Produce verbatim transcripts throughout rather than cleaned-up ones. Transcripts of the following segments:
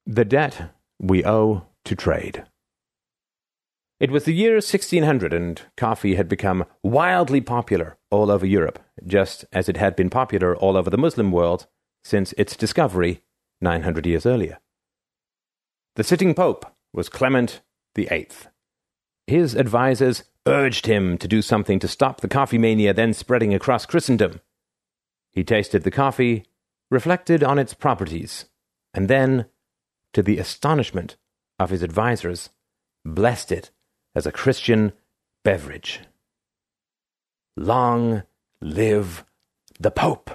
The Debt We Owe to Trade. It was the year sixteen hundred, and coffee had become wildly popular all over Europe, just as it had been popular all over the Muslim world since its discovery nine hundred years earlier. The sitting pope was Clement the Eighth. His advisers urged him to do something to stop the coffee mania then spreading across Christendom. He tasted the coffee, reflected on its properties, and then, to the astonishment of his advisers, blessed it as a Christian beverage. Long live the Pope!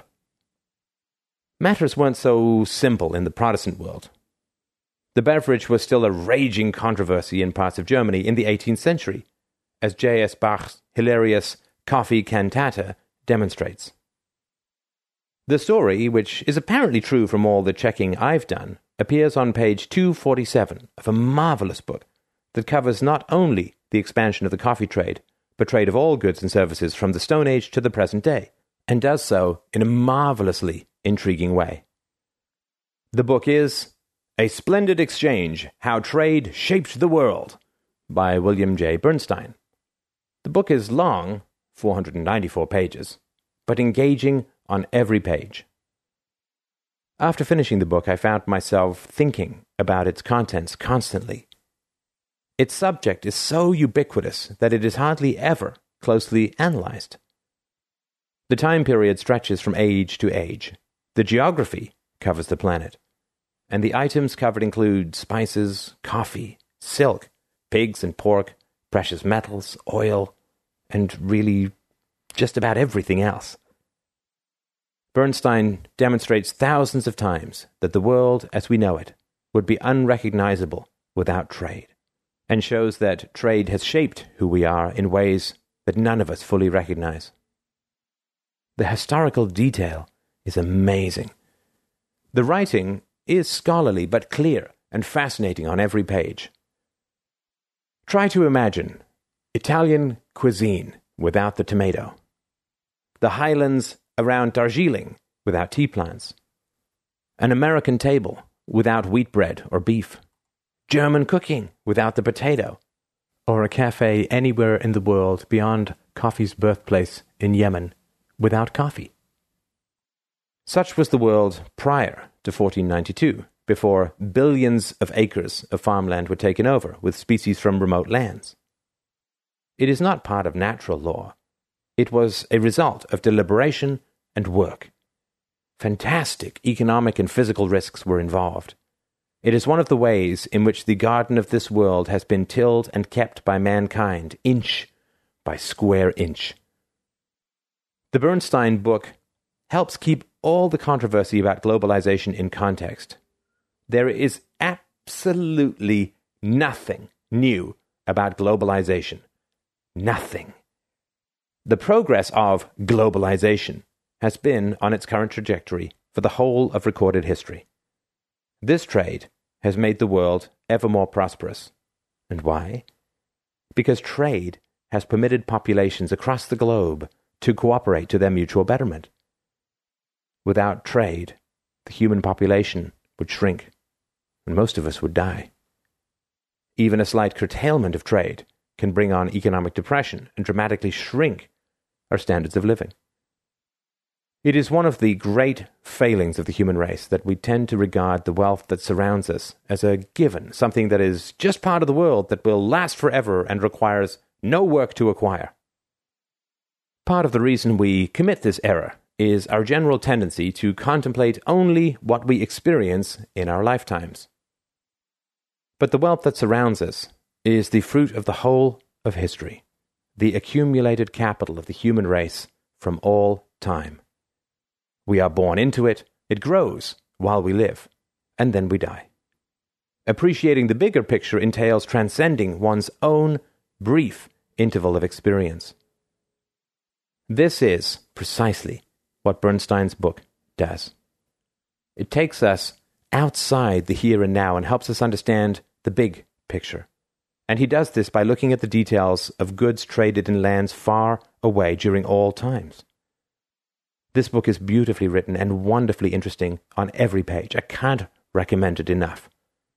Matters weren't so simple in the Protestant world. The beverage was still a raging controversy in parts of Germany in the eighteenth century, as J S Bach's hilarious Coffee Cantata demonstrates. The story, which is apparently true from all the checking I've done, appears on page two forty-seven of a marvelous book that covers not only the expansion of the coffee trade, but trade of all goods and services from the Stone Age to the present day, and does so in a marvelously intriguing way. The book is A Splendid Exchange, How Trade Shaped the World, by William J. Bernstein. The book is long, four hundred ninety-four pages, but engaging on every page. After finishing the book, I found myself thinking about its contents constantly. Its subject is so ubiquitous that it is hardly ever closely analyzed. The time period stretches from age to age. The geography covers the planet, and the items covered include spices, coffee, silk, pigs and pork, precious metals, oil, and really just about everything else. Bernstein demonstrates thousands of times that the world as we know it would be unrecognizable without trade, and shows that trade has shaped who we are in ways that none of us fully recognize. The historical detail is amazing. The writing is scholarly but clear and fascinating on every page. Try to imagine Italian cuisine without the tomato, the highlands around Darjeeling without tea plants, an American table without wheat bread or beef, German cooking without the potato, or a cafe anywhere in the world beyond coffee's birthplace in Yemen without coffee. Such was the world prior to fourteen ninety-two, before billions of acres of farmland were taken over with species from remote lands. It is not part of natural law. It was a result of deliberation and work. Fantastic economic and physical risks were involved. It is one of the ways in which the garden of this world has been tilled and kept by mankind, inch by square inch. The Bernstein book helps keep all the controversy about globalization in context. There is absolutely nothing new about globalization. Nothing. The progress of globalization has been on its current trajectory for the whole of recorded history. This trade has made the world ever more prosperous. And why? Because trade has permitted populations across the globe to cooperate to their mutual betterment. Without trade, the human population would shrink, and most of us would die. Even a slight curtailment of trade can bring on economic depression and dramatically shrink our standards of living. It is one of the great failings of the human race that we tend to regard the wealth that surrounds us as a given, something that is just part of the world that will last forever and requires no work to acquire. Part of the reason we commit this error is our general tendency to contemplate only what we experience in our lifetimes. But the wealth that surrounds us is the fruit of the whole of history, the accumulated capital of the human race from all time. We are born into it, it grows while we live, and then we die. Appreciating the bigger picture entails transcending one's own brief interval of experience. This is precisely what Bernstein's book does. It takes us outside the here and now and helps us understand the big picture. And he does this by looking at the details of goods traded in lands far away during all times. This book is beautifully written and wonderfully interesting on every page. I can't recommend it enough.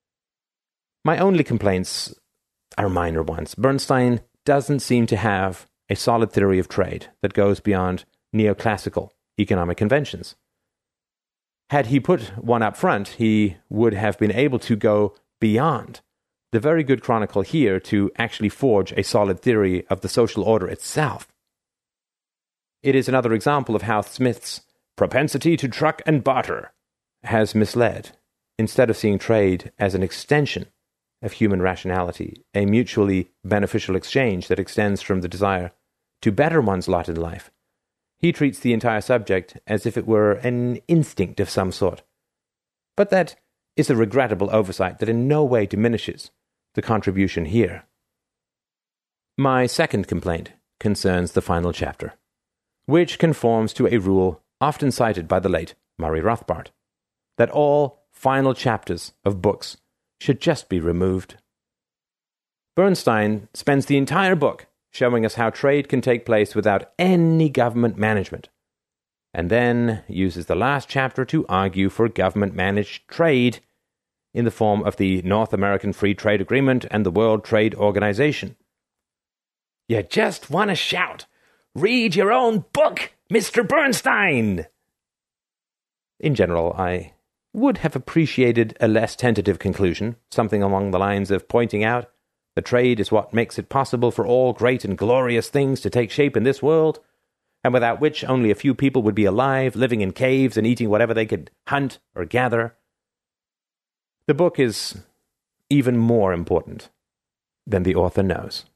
My only complaints are minor ones. Bernstein doesn't seem to have a solid theory of trade that goes beyond neoclassical economic conventions. Had he put one up front, he would have been able to go beyond the very good chronicle here to actually forge a solid theory of the social order itself. It is another example of how Smith's propensity to truck and barter has misled, instead of seeing trade as an extension of human rationality, a mutually beneficial exchange that extends from the desire to better one's lot in life. He treats the entire subject as if it were an instinct of some sort. But that is a regrettable oversight that in no way diminishes the contribution here. My second complaint concerns the final chapter, which conforms to a rule often cited by the late Murray Rothbard, that all final chapters of books should just be removed. Bernstein spends the entire book showing us how trade can take place without any government management, and then uses the last chapter to argue for government-managed trade in the form of the North American Free Trade Agreement and the World Trade Organization. You just want to shout, "Read your own book, Mister Bernstein!" In general, I would have appreciated a less tentative conclusion, something along the lines of pointing out that trade is what makes it possible for all great and glorious things to take shape in this world, and without which only a few people would be alive, living in caves and eating whatever they could hunt or gather. The book is even more important than the author knows.